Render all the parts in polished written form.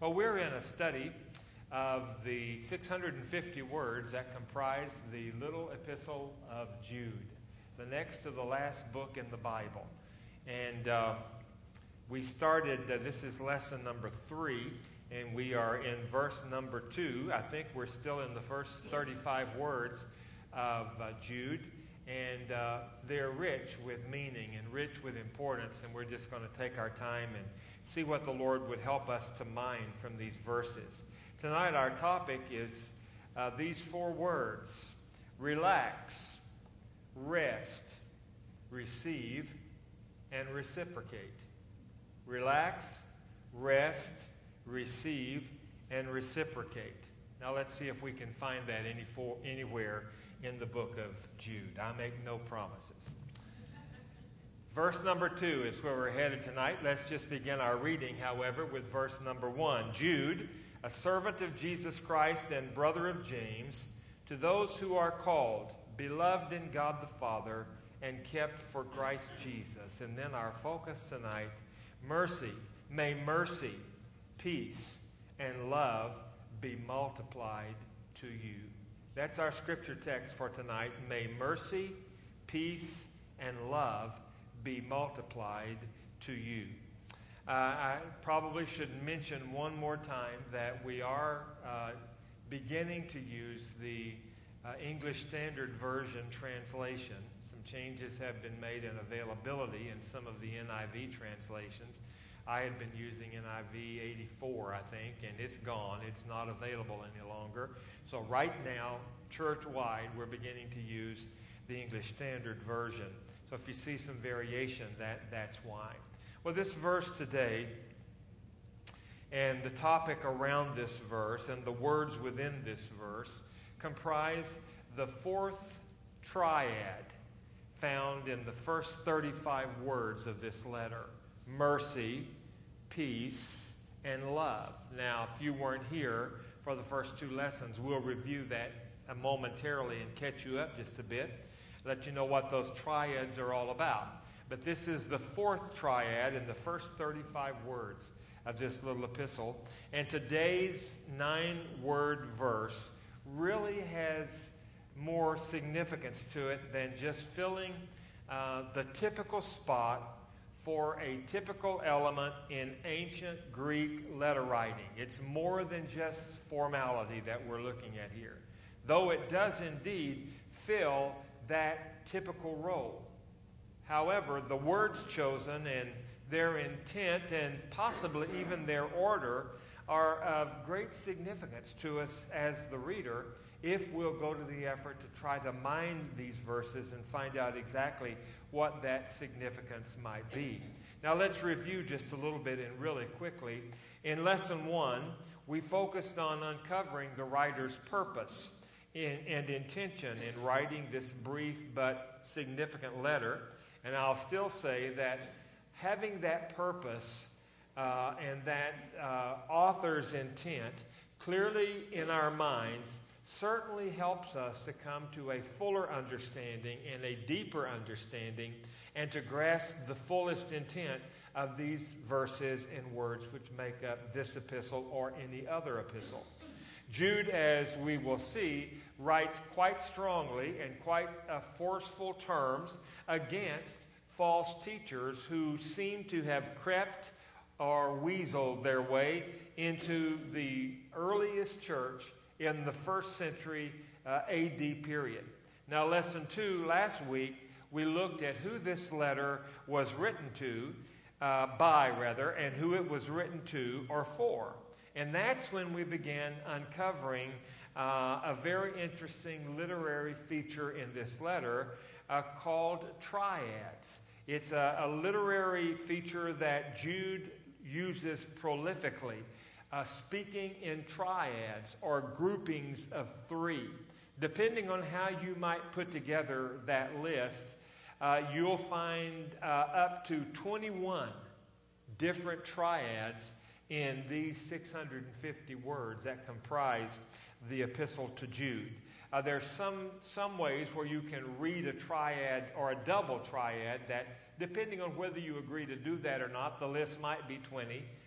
Well, we're in a study of the 650 words that comprise the little epistle of Jude, the next to the last book in the Bible. And we started, this is lesson number 3, and we are in verse number 2. I think we're still in the first 35 words of Jude. And they're rich with meaning and rich with importance, and we're just going to take our time and see what the Lord would help us to mine from these verses. Tonight our topic is these 4 words: relax, rest, receive, and reciprocate. Relax, rest, receive, and reciprocate. Now let's see if we can find that anywhere in the book of Jude. I make no promises. Verse number 2 is where we're headed tonight. Let's just begin our reading, however, with verse number 1. Jude, a servant of Jesus Christ and brother of James, to those who are called, beloved in God the Father, and kept for Christ Jesus. And then our focus tonight, mercy. May mercy, peace, and love be multiplied to you. That's our scripture text for tonight. May mercy, peace, and love be multiplied to you. I probably should mention one more time that we are beginning to use the English Standard Version translation. Some changes have been made in availability in some of the NIV translations. I had been using NIV 84, I think, and it's gone. It's not available any longer. So right now, church-wide, we're beginning to use the English Standard Version. So if you see some variation, that's why. Well, this verse today and the topic around this verse and the words within this verse comprise the 4th triad found in the first 35 words of this letter: mercy, peace, and love. Now, if you weren't here for the first 2 lessons, we'll review that momentarily and catch you up just a bit, let you know what those triads are all about. But this is the 4th triad in the first 35 words of this little epistle. And today's 9-word verse really has more significance to it than just filling the typical spot for a typical element in ancient Greek letter writing. It's more than just formality that we're looking at here, though it does indeed fill that typical role. However, the words chosen and their intent and possibly even their order are of great significance to us as the reader if we'll go to the effort to try to mine these verses and find out exactly what that significance might be. Now let's review just a little bit and really quickly. In lesson 1, we focused on uncovering the writer's purpose and intention in writing this brief but significant letter. And I'll still say that having that purpose and that author's intent clearly in our minds certainly helps us to come to a fuller understanding and a deeper understanding and to grasp the fullest intent of these verses and words which make up this epistle or any other epistle. Jude, as we will see, writes quite strongly and quite forceful terms against false teachers who seem to have crept or weaseled their way into the earliest church in the 1st century AD period. Now, lesson 2, last week, we looked at who this letter was written to, and who it was written to or for. And that's when we began uncovering a very interesting literary feature in this letter called triads. It's a literary feature that Jude uses prolifically, speaking in triads or groupings of 3. Depending on how you might put together that list, you'll find up to 21 different triads in these 650 words that comprise the epistle to Jude. There's some ways where you can read a triad or a double triad that, depending on whether you agree to do that or not, the list might be 20,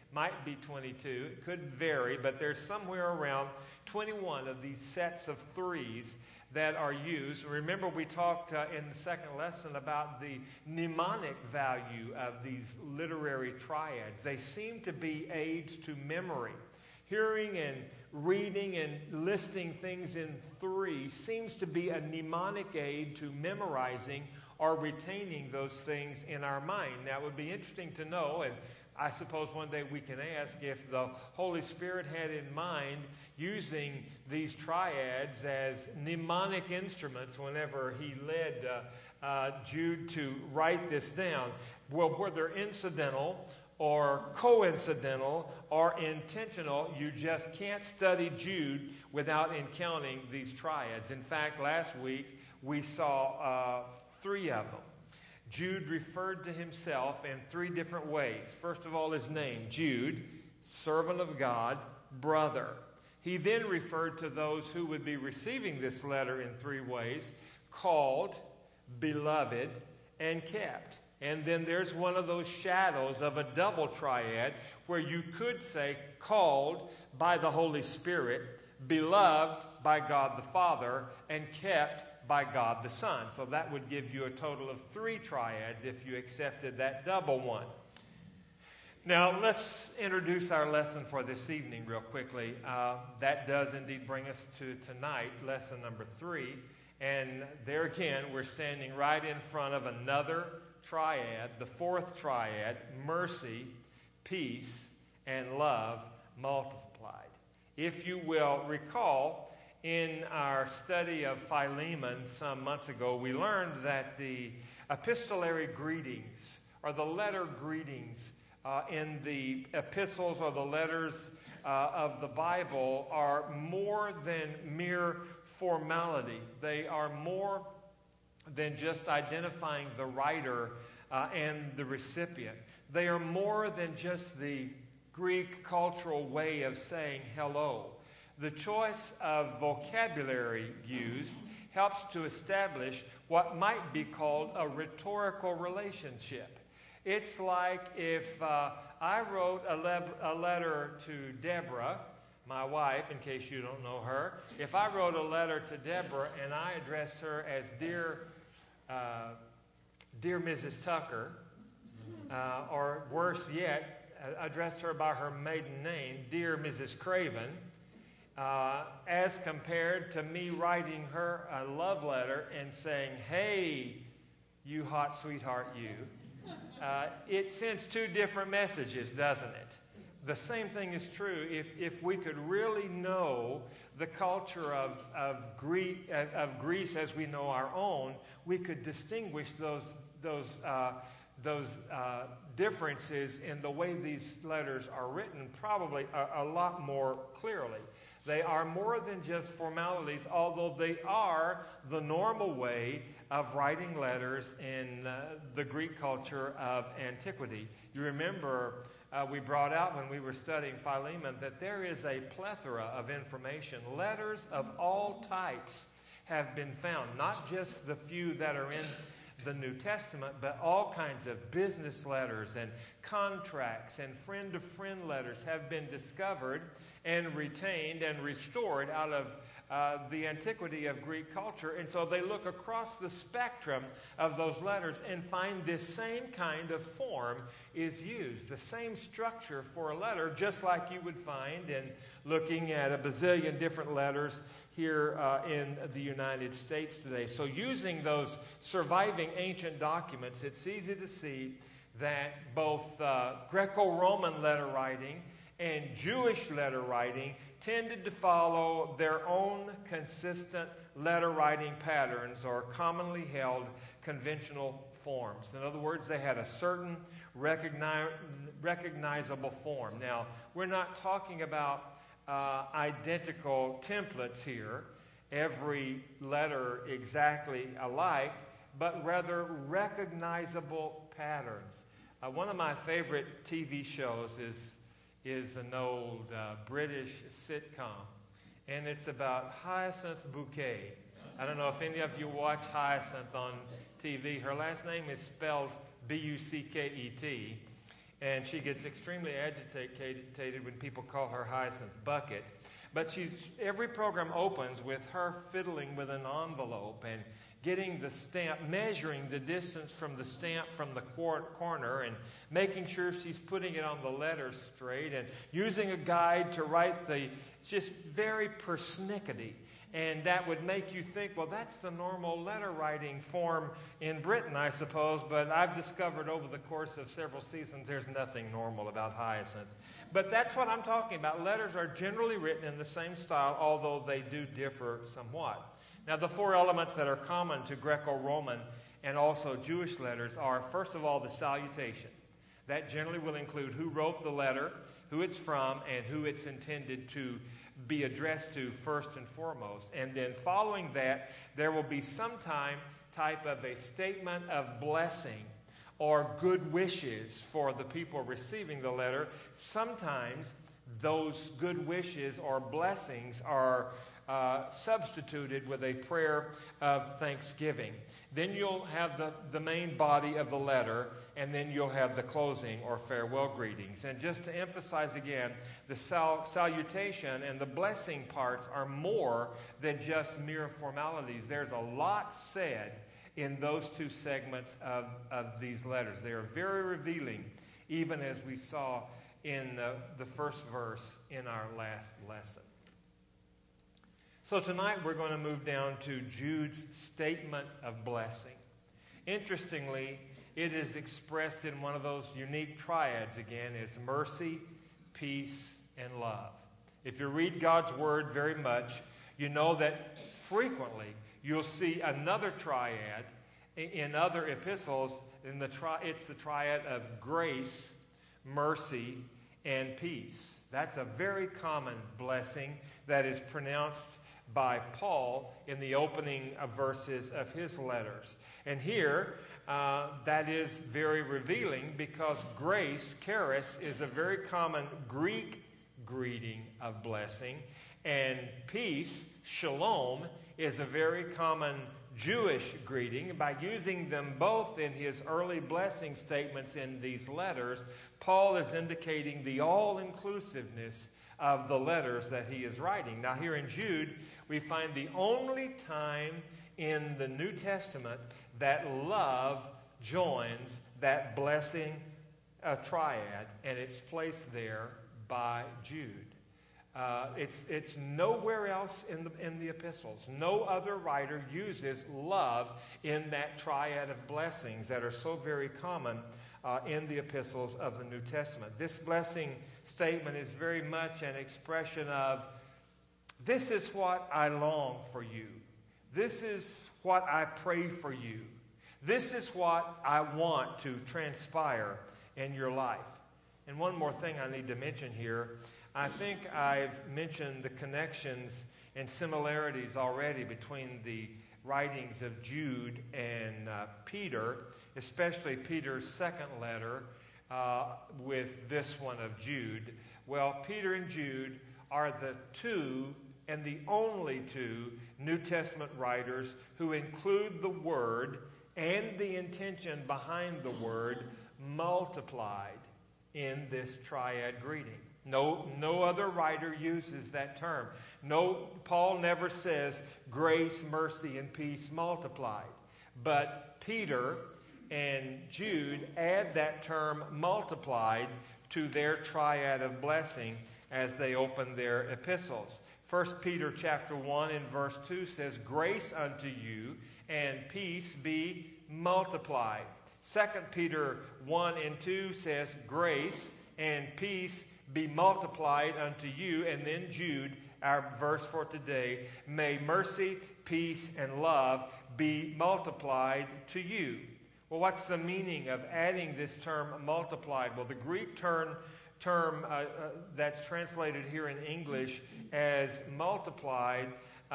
Might be 22. It could vary, but there's somewhere around 21 of these sets of threes that are used. Remember, we talked in the second lesson about the mnemonic value of these literary triads. They seem to be aids to memory. Hearing and reading and listing things in three seems to be a mnemonic aid to memorizing or retaining those things in our mind. Now, it would be interesting to know, and I suppose one day we can ask if the Holy Spirit had in mind using these triads as mnemonic instruments whenever he led Jude to write this down. Well, whether incidental or coincidental or intentional, you just can't study Jude without encountering these triads. In fact, last week we saw three of them. Jude referred to himself in three different ways. First of all, his name, Jude, servant of God, brother. He then referred to those who would be receiving this letter in three ways: called, beloved, and kept. And then there's one of those shadows of a double triad where you could say called by the Holy Spirit, beloved by God the Father, and kept by God the Son. So that would give you a total of three triads if you accepted that double one. Now, let's introduce our lesson for this evening real quickly. That does indeed bring us to tonight, lesson number 3. And there again, we're standing right in front of another triad, the fourth triad: mercy, peace, and love multiplied. If you will recall, in our study of Philemon some months ago, we learned that the epistolary greetings, or the letter greetings in the epistles or the letters of the Bible, are more than mere formality. They are more than just identifying the writer and the recipient. They are more than just the Greek cultural way of saying hello. The choice of vocabulary used helps to establish what might be called a rhetorical relationship. It's like if I wrote a letter to Deborah, my wife, in case you don't know her. If I wrote a letter to Deborah and I addressed her as Dear Mrs. Tucker, or worse yet, addressed her by her maiden name, Dear Mrs. Craven, as compared to me writing her a love letter and saying, hey, you hot sweetheart, you. It sends two different messages, doesn't it? The same thing is true if we could really know the culture of Greece as we know our own. We could distinguish those differences in the way these letters are written probably a lot more clearly. They are more than just formalities, although they are the normal way of writing letters in the Greek culture of antiquity. You remember we brought out when we were studying Philemon that there is a plethora of information. Letters of all types have been found, not just the few that are in the New Testament, but all kinds of business letters and contracts and friend-to-friend letters have been discovered and retained and restored out of the antiquity of Greek culture. And so they look across the spectrum of those letters and find this same kind of form is used, the same structure for a letter, just like you would find in looking at a bazillion different letters here in the United States today. So using those surviving ancient documents, it's easy to see that both Greco-Roman letter writing and Jewish letter writing tended to follow their own consistent letter writing patterns or commonly held conventional forms. In other words, they had a certain recognizable form. Now, we're not talking about identical templates here, every letter exactly alike, but rather recognizable patterns. One of my favorite TV shows is an old British sitcom, and it's about Hyacinth Bouquet. I don't know if any of you watch Hyacinth on TV. Her last name is spelled B-U-C-K-E-T, and she gets extremely agitated when people call her Hyacinth Bucket. But every program opens with her fiddling with an envelope and getting the stamp, measuring the distance from the stamp from the corner, and making sure she's putting it on the letters straight, and using a guide to write just very persnickety. And that would make you think, well, that's the normal letter writing form in Britain, I suppose. But I've discovered over the course of several seasons there's nothing normal about Hyacinth. But that's what I'm talking about. Letters are generally written in the same style, although they do differ somewhat. Now, the four elements that are common to Greco-Roman and also Jewish letters are, first of all, the salutation. That generally will include who wrote the letter, who it's from, and who it's intended to be addressed to first and foremost. And then following that, there will be some type of a statement of blessing or good wishes for the people receiving the letter. Sometimes those good wishes or blessings are substituted with a prayer of thanksgiving. Then you'll have the main body of the letter, and then you'll have the closing or farewell greetings. And just to emphasize again, the salutation and the blessing parts are more than just mere formalities. There's a lot said in those two segments of these letters. They are very revealing, even as we saw in the first verse in our last lesson. So tonight we're going to move down to Jude's statement of blessing. Interestingly, it is expressed in one of those unique triads again as mercy, peace, and love. If you read God's Word very much, you know that frequently you'll see another triad in other epistles. It's the triad of grace, mercy, and peace. That's a very common blessing that is pronounced by Paul in the opening of verses of his letters. And here, that is very revealing because grace, charis, is a very common Greek greeting of blessing. And peace, shalom, is a very common Jewish greeting. By using them both in his early blessing statements in these letters, Paul is indicating the all-inclusiveness of the letters that he is writing. Now here in Jude, we find the only time in the New Testament that love joins that blessing triad, and it's placed there by Jude. It's nowhere else in the epistles. No other writer uses love in that triad of blessings that are so very common in the epistles of the New Testament. This blessing statement is very much an expression of, this is what I long for you. This is what I pray for you. This is what I want to transpire in your life. And one more thing I need to mention here. I think I've mentioned the connections and similarities already between the writings of Jude and Peter, especially Peter's second letter with this one of Jude. Well, Peter and Jude are the two and the only two New Testament writers who include the word and the intention behind the word multiplied in this triad greeting. No other writer uses that term. Paul never says grace, mercy, and peace multiplied. But Peter and Jude add that term multiplied to their triad of blessing as they open their epistles. 1 Peter chapter 1 and verse 2 says, grace unto you and peace be multiplied. 2 Peter 1 and 2 says, grace and peace be multiplied unto you. And then Jude, our verse for today, may mercy, peace, and love be multiplied to you. Well, what's the meaning of adding this term multiplied? Well, the Greek term that's translated here in English as multiplied,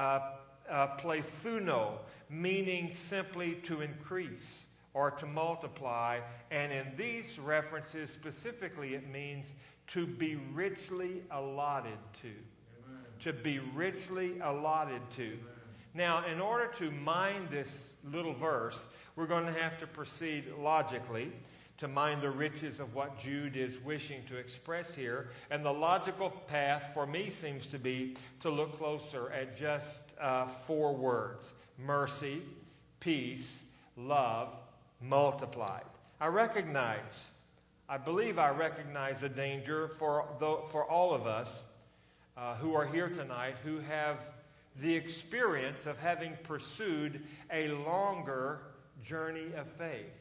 plethuno, meaning simply to increase or to multiply. And in these references specifically, it means to be richly allotted to. Amen. To be richly allotted to. Amen. Now, in order to mine this little verse, we're going to have to proceed logically to mine the riches of what Jude is wishing to express here. And the logical path for me seems to be to look closer at just 4 words: mercy, peace, love, multiplied. I believe I recognize a danger for all of us who are here tonight who have the experience of having pursued a longer journey of faith.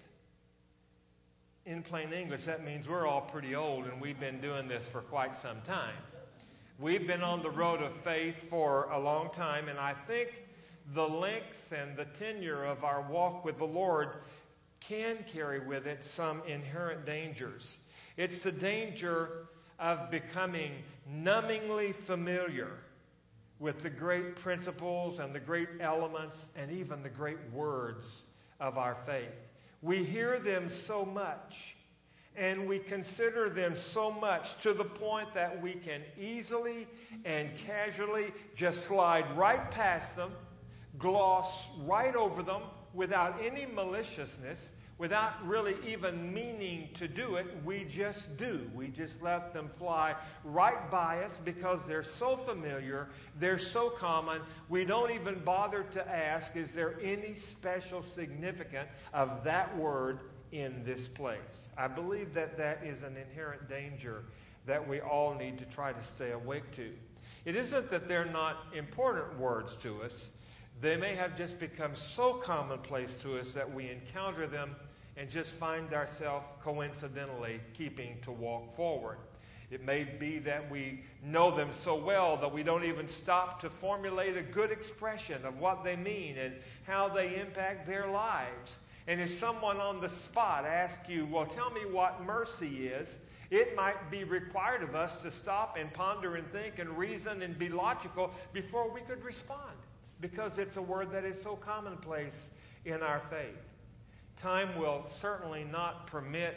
In plain English, that means we're all pretty old and we've been doing this for quite some time. We've been on the road of faith for a long time, and I think the length and the tenure of our walk with the Lord can carry with it some inherent dangers. It's the danger of becoming numbingly familiar with the great principles and the great elements and even the great words of our faith. We hear them so much and we consider them so much to the point that we can easily and casually just slide right past them, gloss right over them without any maliciousness, without really even meaning to do it. We just do. We just let them fly right by us because they're so familiar, they're so common. We don't even bother to ask, is there any special significance of that word in this place? I believe that that is an inherent danger that we all need to try to stay awake to. It isn't that they're not important words to us. They may have just become so commonplace to us that we encounter them and just find ourselves coincidentally keeping to walk forward. It may be that we know them so well that we don't even stop to formulate a good expression of what they mean and how they impact their lives. And if someone on the spot asks you, well, tell me what mercy is, it might be required of us to stop and ponder and think and reason and be logical before we could respond, because it's a word that is so commonplace in our faith. Time will certainly not permit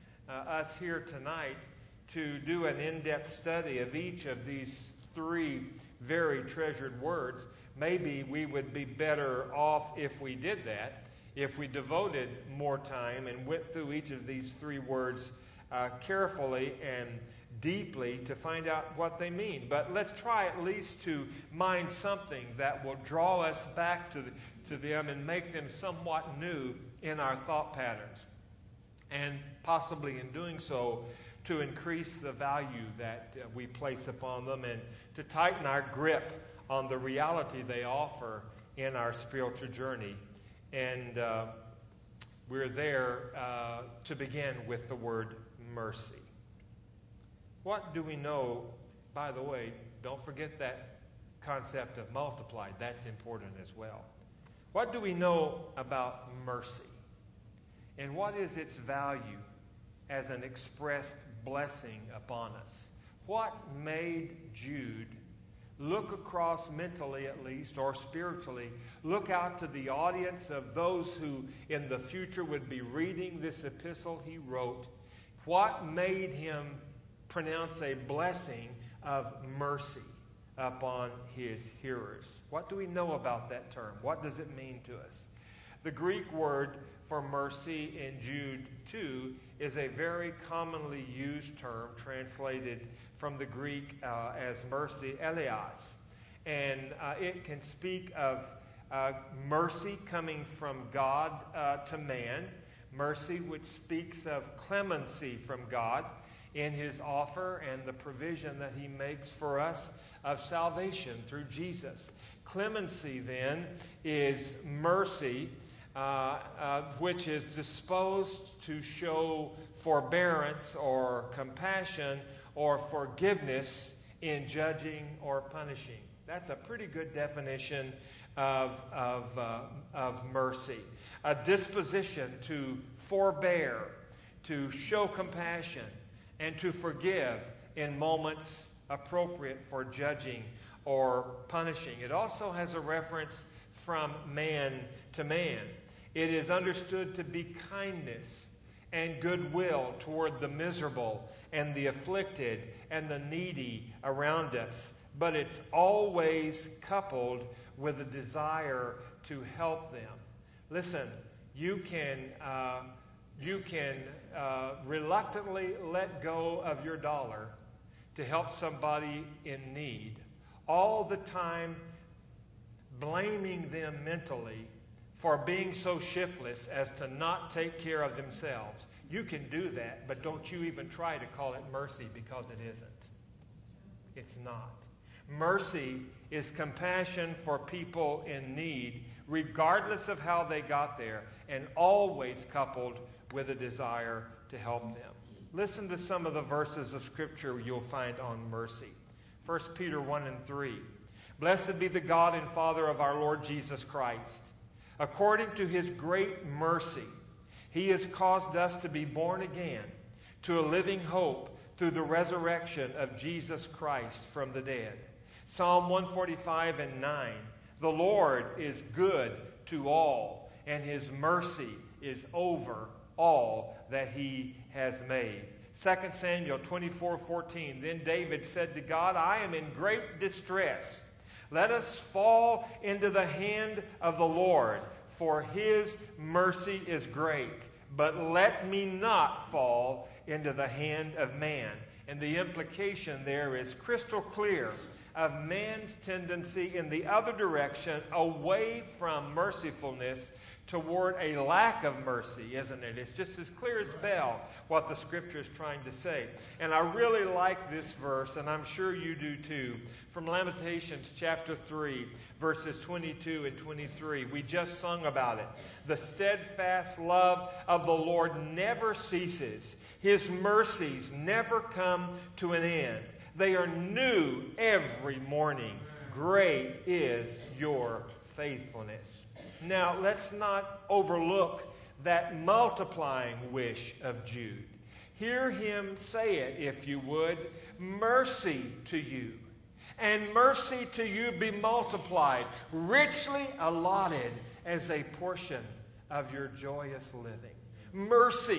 us here tonight to do an in-depth study of each of these 3 very treasured words. Maybe we would be better off if we did that, if we devoted more time and went through each of these 3 words carefully and deeply to find out what they mean. But let's try at least to mine something that will draw us back to them and make them somewhat new in our thought patterns, and possibly in doing so to increase the value that we place upon them and to tighten our grip on the reality they offer in our spiritual journey. And we're there to begin with the word mercy. What do we know? By the way, don't forget that concept of multiplied. That's important as well. What do we know about mercy? And what is its value as an expressed blessing upon us? What made Jude look across mentally at least, or spiritually, look out to the audience of those who in the future would be reading this epistle he wrote? What made him pronounce a blessing of mercy upon his hearers? What do we know about that term? What does it mean to us? The Greek word for mercy in Jude 2 is a very commonly used term translated from the Greek as mercy, eleos. And it can speak of mercy coming from God to man, mercy which speaks of clemency from God in his offer and the provision that he makes for us of salvation through Jesus. Clemency, then, is mercy which is disposed to show forbearance or compassion or forgiveness in judging or punishing. That's a pretty good definition of mercy. A disposition to forbear, to show compassion, and to forgive in moments appropriate for judging or punishing. It also has a reference from man to man. It is understood to be kindness and goodwill toward the miserable and the afflicted and the needy around us. But it's always coupled with a desire to help them. Listen, you can you can reluctantly let go of your dollar to help somebody in need, all the time blaming them mentally for being so shiftless as to not take care of themselves. You can do that, but don't you even try to call it mercy, because it isn't. It's not. Mercy is compassion for people in need, regardless of how they got there, and always coupled with a desire to help them. Listen to some of the verses of Scripture you'll find on mercy. 1 Peter 1 and 3. Blessed be the God and Father of our Lord Jesus Christ. According to his great mercy, he has caused us to be born again to a living hope through the resurrection of Jesus Christ from the dead. Psalm 145 and 9. The Lord is good to all, and his mercy is over all that he has made. 2 Samuel 24:14. Then David said to God, I am in great distress. Let us fall into the hand of the Lord, for his mercy is great. But let me not fall into the hand of man. And the implication there is crystal clear of man's tendency in the other direction, away from mercifulness toward a lack of mercy, isn't it? It's just as clear as bell what the Scripture is trying to say. And I really like this verse, and I'm sure you do too, from Lamentations chapter 3, verses 22 and 23. We just sung about it. The steadfast love of the Lord never ceases. His mercies never come to an end. They are new every morning. Great is your faithfulness. Now, let's not overlook that multiplying wish of Jude. Hear him say it, if you would, mercy to you, and mercy to you be multiplied, richly allotted as a portion of your joyous living. Mercy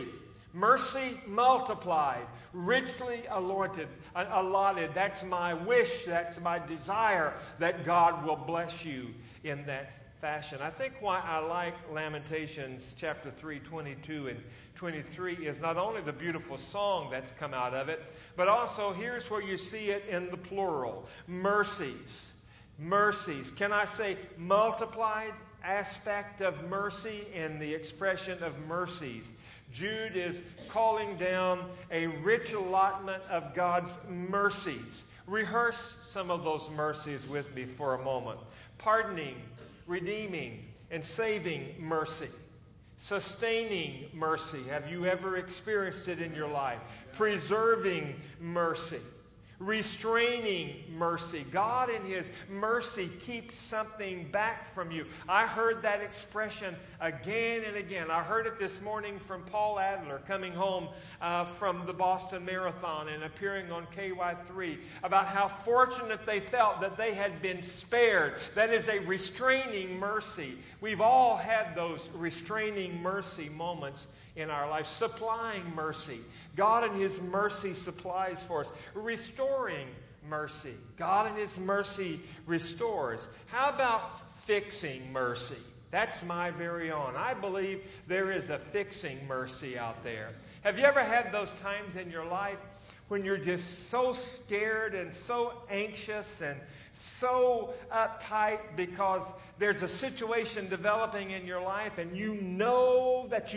multiplied, richly allotted. That's my wish, that's my desire, that God will bless you in that fashion. I think why I like Lamentations chapter 3, 22 and 23 is not only the beautiful song that's come out of it, but also here's where you see it in the plural. Mercies. Mercies. Can I say multiplied aspect of mercy and the expression of mercies? Jude is calling down a rich allotment of God's mercies. Rehearse some of those mercies with me for a moment. Pardoning, redeeming, and saving mercy. Sustaining mercy. Have you ever experienced it in your life? Preserving mercy. Restraining mercy. God in his mercy keeps something back from you. I heard that expression again and again. I heard it this morning from Paul Adler coming home from the Boston Marathon and appearing on KY3 about how fortunate they felt that they had been spared. That is a restraining mercy. We've all had those restraining mercy moments in our life. Supplying mercy. God in his mercy supplies for us. Restoring mercy. God in his mercy restores. How about fixing mercy? That's my very own. I believe there is a fixing mercy out there. Have you ever had those times in your life when you're just so scared and so anxious and so uptight because there's a situation developing in your life and you know that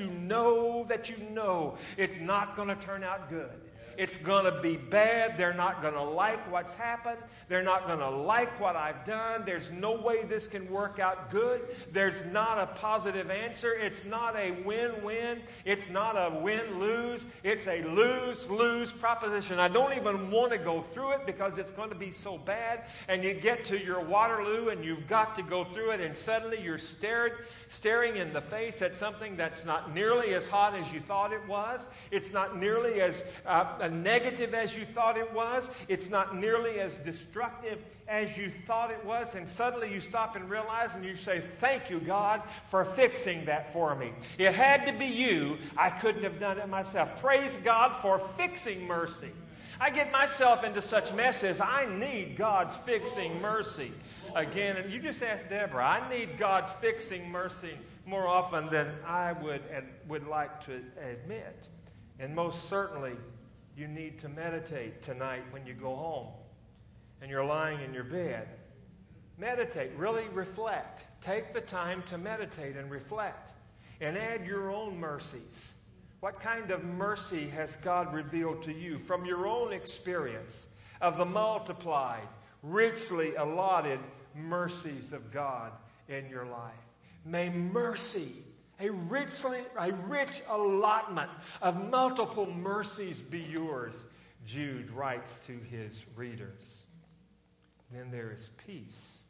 it's not going to turn out good? It's going to be bad. They're not going to like what's happened. They're not going to like what I've done. There's no way this can work out good. There's not a positive answer. It's not a win-win. It's not a win-lose. It's a lose-lose proposition. I don't even want to go through it because it's going to be so bad. And you get to your Waterloo and you've got to go through it, and suddenly you're staring in the face at something that's not nearly as hot as you thought it was. It's not nearly as negative as you thought it was. It's not nearly as destructive as you thought it was. And suddenly you stop and realize and you say, thank you, God, for fixing that for me. It had to be you. I couldn't have done it myself. Praise God for fixing mercy. I get myself into such messes. I need God's fixing mercy. Again, and you just ask Deborah, I need God's fixing mercy more often than I would like to admit. And most certainly, you need to meditate tonight when you go home and you're lying in your bed. Meditate, really reflect. Take the time to meditate and reflect and add your own mercies. What kind of mercy has God revealed to you from your own experience of the multiplied, richly allotted mercies of God in your life? May mercy, a rich allotment of multiple mercies be yours, Jude writes to his readers. Then there is peace.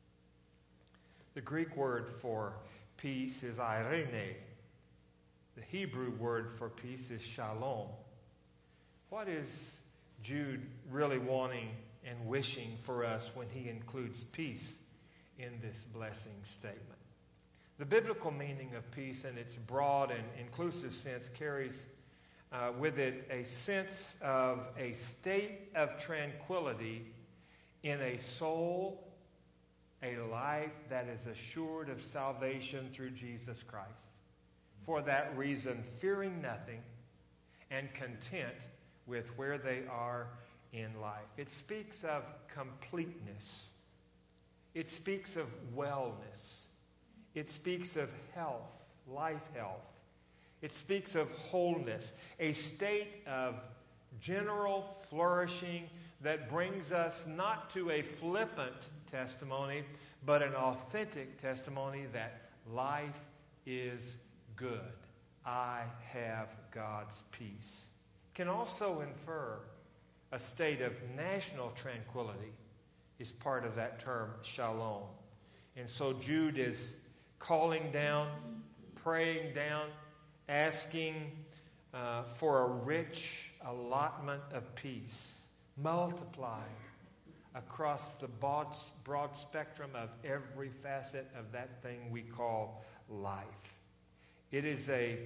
The Greek word for peace is eirene. The Hebrew word for peace is shalom. What is Jude really wanting and wishing for us when he includes peace in this blessing statement? The biblical meaning of peace in its broad and inclusive sense carries with it a sense of a state of tranquility in a soul, a life that is assured of salvation through Jesus Christ. For that reason, fearing nothing and content with where they are in life. It speaks of completeness. It speaks of wellness. It speaks of health, life health. It speaks of wholeness, a state of general flourishing that brings us not to a flippant testimony, but an authentic testimony that life is good. I have God's peace. Can also infer a state of national tranquility is part of that term, shalom. And so Jude is calling down, praying down, asking for a rich allotment of peace, multiplied across the broad spectrum of every facet of that thing we call life. It is a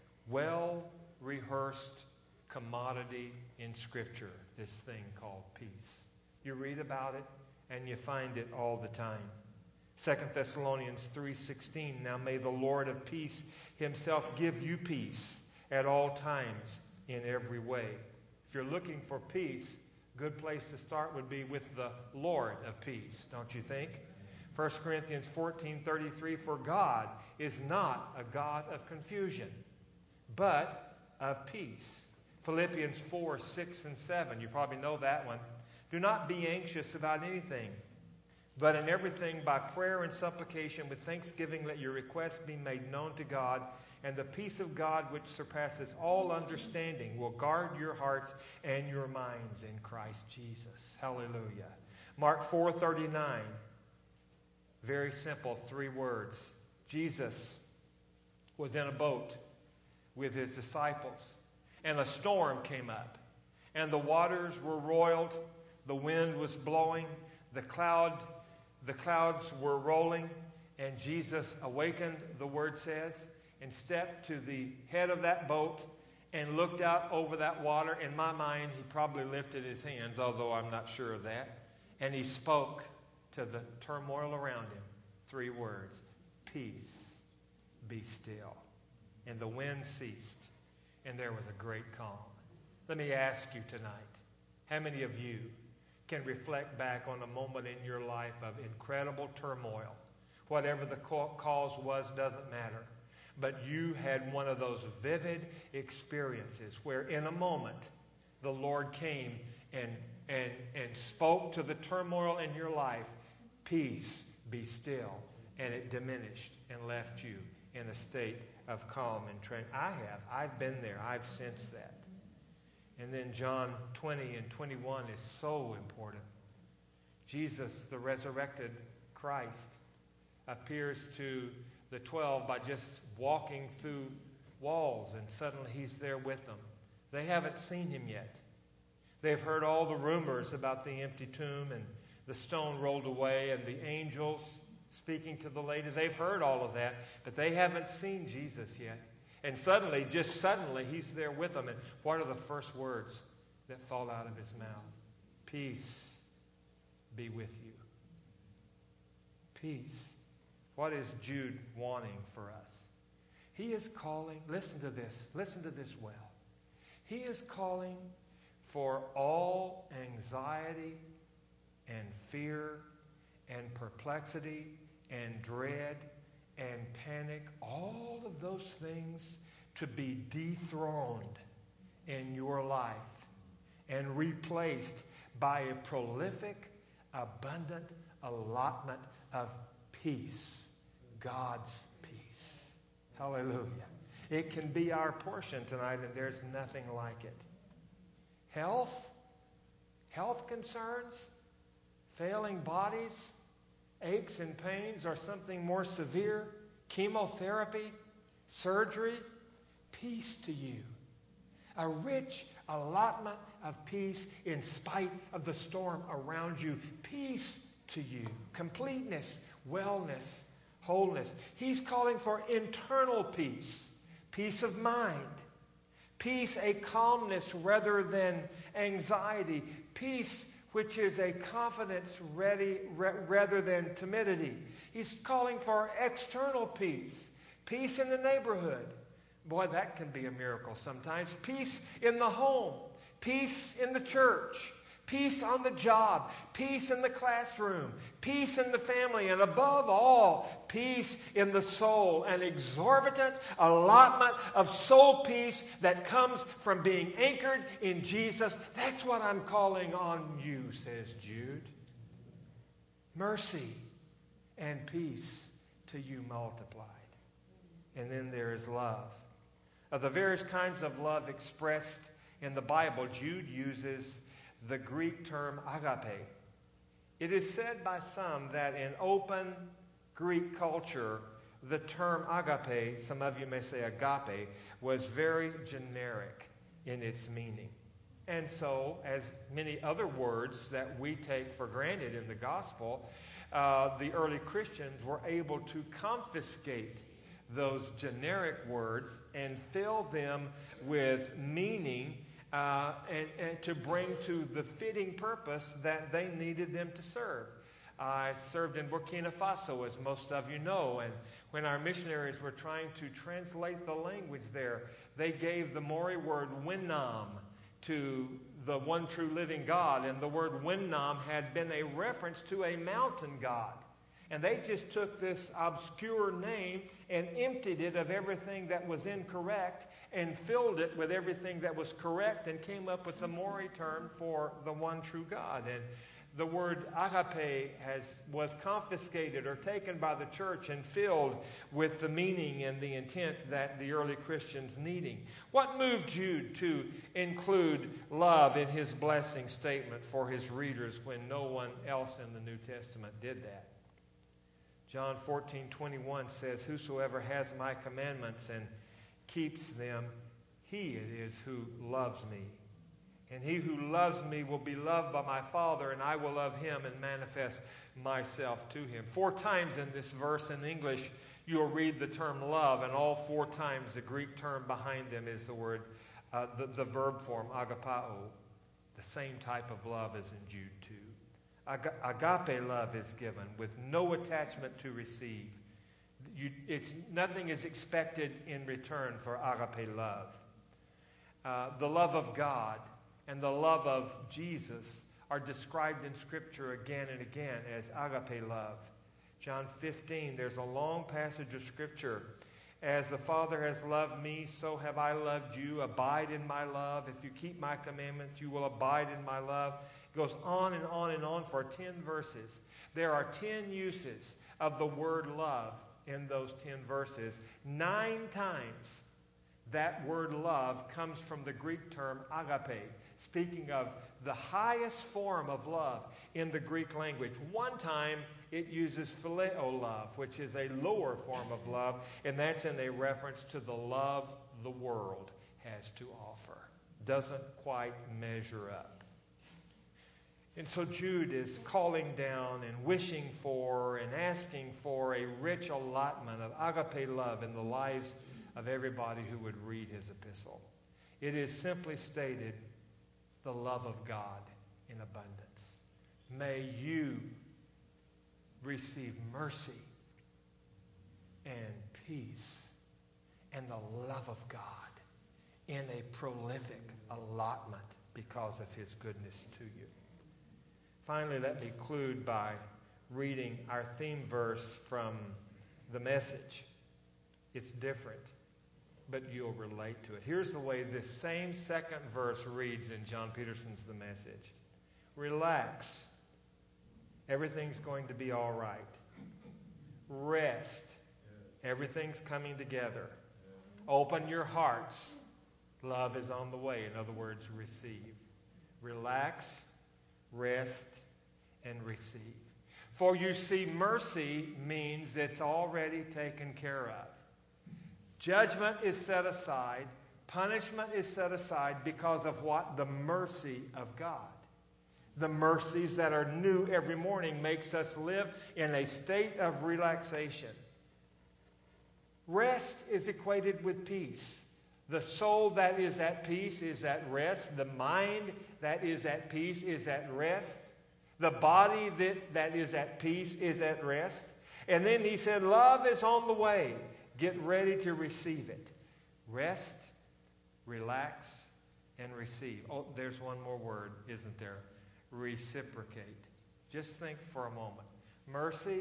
well-rehearsed commodity in Scripture, this thing called peace. You read about it and you find it all the time. 2 Thessalonians 3:16, now may the Lord of peace himself give you peace at all times in every way. If you're looking for peace, a good place to start would be with the Lord of peace, don't you think? 1 Corinthians 14:33, for God is not a God of confusion, but of peace. Philippians 4:6 and 7, you probably know that one. Do not be anxious about anything, but in everything by prayer and supplication with thanksgiving let your requests be made known to God, and the peace of God which surpasses all understanding will guard your hearts and your minds in Christ Jesus. Hallelujah. Mark 4:39, very simple, 3 words. Jesus was in a boat with his disciples, and a storm came up, and the waters were roiled, the wind was blowing, the clouds were rolling, and Jesus awakened, the word says, and stepped to the head of that boat and looked out over that water. In my mind, he probably lifted his hands, although I'm not sure of that, and he spoke to the turmoil around him 3 words, peace, be still. And the wind ceased, and there was a great calm. Let me ask you tonight, how many of you can reflect back on a moment in your life of incredible turmoil? Whatever the cause was doesn't matter. But you had one of those vivid experiences where in a moment the Lord came and spoke to the turmoil in your life, peace, be still, and it diminished and left you in a state of calm and tranquility. I've been there. I've sensed that. And then John 20 and 21 is so important. Jesus, the resurrected Christ, appears to the 12 by just walking through walls, and suddenly he's there with them. They haven't seen him yet. They've heard all the rumors about the empty tomb and the stone rolled away and the angels speaking to the lady. They've heard all of that, but they haven't seen Jesus yet. And suddenly, just suddenly, he's there with them. And what are the first words that fall out of his mouth? Peace be with you. Peace. What is Jude wanting for us? He is calling, listen to this well. He is calling for all anxiety and fear and perplexity and dread and panic, all of those things to be dethroned in your life and replaced by a prolific, abundant allotment of peace, God's peace. Hallelujah. It can be our portion tonight, and there's nothing like it. Health concerns, failing bodies, aches and pains, or something more severe, chemotherapy, surgery, peace to you. A rich allotment of peace in spite of the storm around you. Peace to you. Completeness, wellness, wholeness. He's calling for internal peace, peace of mind, peace, a calmness rather than anxiety, peace which is a confidence rather than timidity. He's calling for external peace, peace in the neighborhood. Boy, that can be a miracle sometimes. Peace in the home, peace in the church, peace on the job, peace in the classroom, peace in the family, and above all, peace in the soul. An exorbitant allotment of soul peace that comes from being anchored in Jesus. That's what I'm calling on you, says Jude. Mercy and peace to you multiplied. And then there is love. Of the various kinds of love expressed in the Bible, Jude uses the Greek term agape. It is said by some that in open Greek culture, the term agape, some of you may say agape, was very generic in its meaning. And so, as many other words that we take for granted in the gospel, the early Christians were able to confiscate those generic words and fill them with meaning and to bring to the fitting purpose that they needed them to serve. I served in Burkina Faso, as most of you know, and when our missionaries were trying to translate the language there, they gave the Maori word Winnam to the one true living God, and the word Winnam had been a reference to a mountain god. And they just took this obscure name and emptied it of everything that was incorrect and filled it with everything that was correct and came up with the Maori term for the one true God. And the word agape was confiscated or taken by the church and filled with the meaning and the intent that the early Christians needed. What moved Jude to include love in his blessing statement for his readers when no one else in the New Testament did that? John 14:21 says, "Whosoever has my commandments and keeps them, he it is who loves me. And he who loves me will be loved by my Father, and I will love him and manifest myself to him." 4 times in this verse in English, you'll read the term love, and all 4 times the Greek term behind them is the word, the verb form, agapao. The same type of love as in Jude 2. Agape love is given with no attachment to receive. Nothing is expected in return for agape love. The love of God and the love of Jesus are described in Scripture again and again as agape love. John 15, there's a long passage of Scripture. "As the Father has loved me, so have I loved you. Abide in my love. If you keep my commandments, you will abide in my love." It goes on and on and on for 10 verses. There are 10 uses of the word love in those 10 verses. 9 times that word love comes from the Greek term agape, speaking of the highest form of love in the Greek language. 1 time it uses phileo love, which is a lower form of love, and that's in a reference to the love the world has to offer. Doesn't quite measure up. And so Jude is calling down and wishing for and asking for a rich allotment of agape love in the lives of everybody who would read his epistle. It is simply stated, the love of God in abundance. May you receive mercy and peace and the love of God in a prolific allotment because of his goodness to you. Finally, let me conclude by reading our theme verse from the Message. It's different, but you'll relate to it. Here's the way this same second verse reads in John Peterson's The Message. Relax. Everything's going to be all right. Rest. Everything's coming together. Open your hearts. Love is on the way. In other words, receive. Relax, rest, and receive. For you see, mercy means it's already taken care of. Judgment is set aside. Punishment is set aside because of what? The mercy of God. The mercies that are new every morning makes us live in a state of relaxation. Rest is equated with peace. The soul that is at peace is at rest. The mind that is at peace is at rest. The body that is at peace is at rest. And then he said, love is on the way. Get ready to receive it. Rest, relax, and receive. Oh, there's one more word, isn't there? Reciprocate. Just think for a moment. Mercy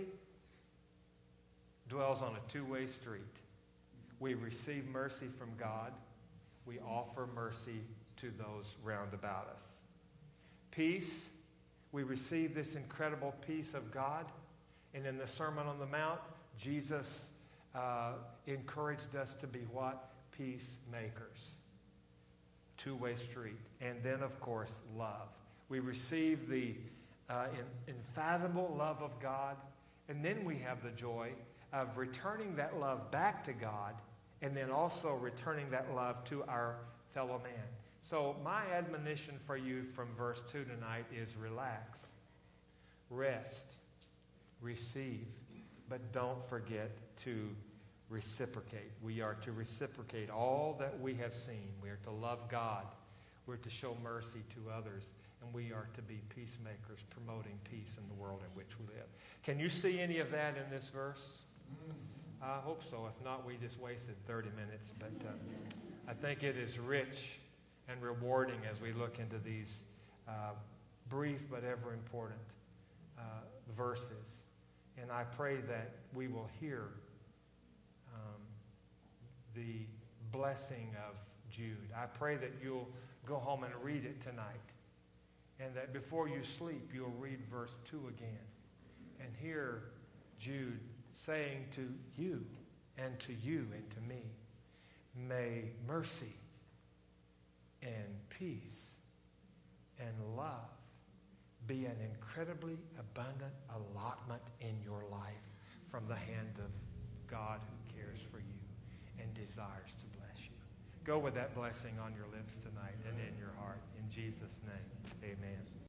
dwells on a two-way street. We receive mercy from God. We offer mercy to those round about us. Peace, we receive this incredible peace of God. And in the Sermon on the Mount, Jesus encouraged us to be what? Peacemakers. Two-way street. And then, of course, love. We receive the unfathomable love of God. And then we have the joy of returning that love back to God, and then also returning that love to our fellow man. So my admonition for you from verse 2 tonight is relax, rest, receive, but don't forget to reciprocate. We are to reciprocate all that we have seen. We are to love God. We're to show mercy to others. And we are to be peacemakers, promoting peace in the world in which we live. Can you see any of that in this verse? I hope so. If not, we just wasted 30 minutes. But I think it is rich and rewarding as we look into these brief but ever important verses. And I pray that we will hear the blessing of Jude. I pray that you'll go home and read it tonight. And that before you sleep, you'll read verse 2 again. And hear Jude saying to you and to me, may mercy and peace and love be an incredibly abundant allotment in your life from the hand of God who cares for you and desires to bless you. Go with that blessing on your lips tonight and in your heart. In Jesus' name, amen.